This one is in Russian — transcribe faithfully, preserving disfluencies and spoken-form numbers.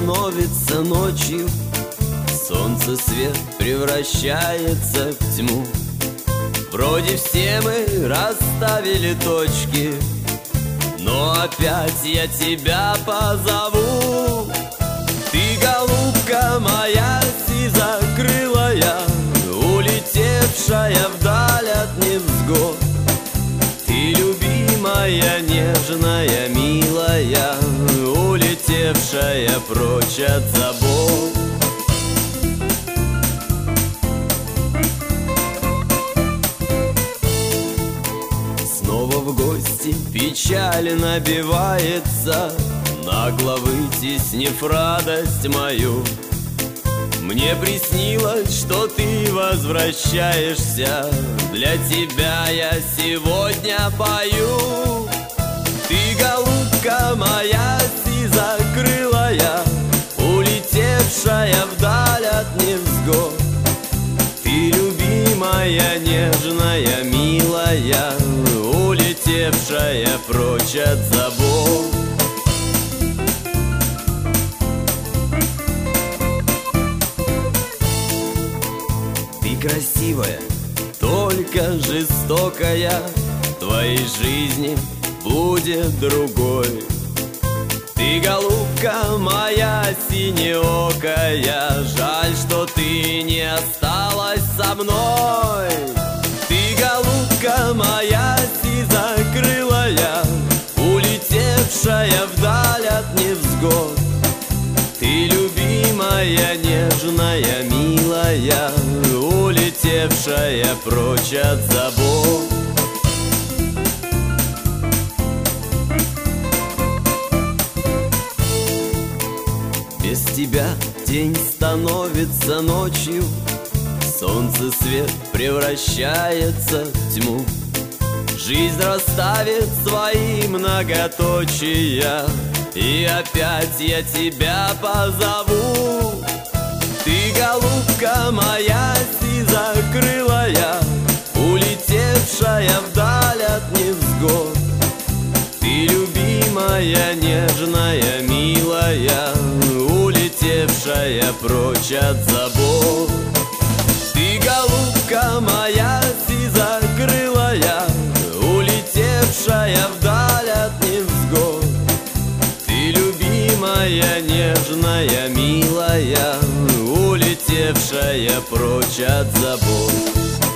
становится ночью, солнце свет превращается в тьму. Вроде все мы расставили точки, но опять я тебя позову. Ты, голубка моя сизокрылая, улетевшая вдаль от невзгод. Ты, любимая, нежная, милая, улетевшая прочь от забот. Снова в гости печаль набивается, нагло вытеснив радость мою. Мне приснилось, что ты возвращаешься, для тебя я сегодня пою. Ты, голубка моя сизокрылая, улетевшая вдаль от невзгод. Ты, любимая, нежная, милая, улетевшая прочь от забот. Ты красивая, только жестокая, в твоей жизни будет другой. Ты, голубка моя синеокая, жаль, что ты не осталась со мной. Ты, голубка моя сизокрылая, улетевшая вдаль от невзгод. Ты, любимая, нежная, милая, улетевшая прочь от забот. Без тебя день становится ночью, солнце свет превращается в тьму. Жизнь расставит свои многоточия, и опять я тебя позову. Ты, голубка моя сизокрылая, улетевшая вдаль от невзгод. Ты, любимая, нежная, милая, улетевшая прочь от забот. Ты, голубка моя сизокрылая, улетевшая вдаль от невзгод. Ты, любимая, нежная, милая, улетевшая прочь от забот.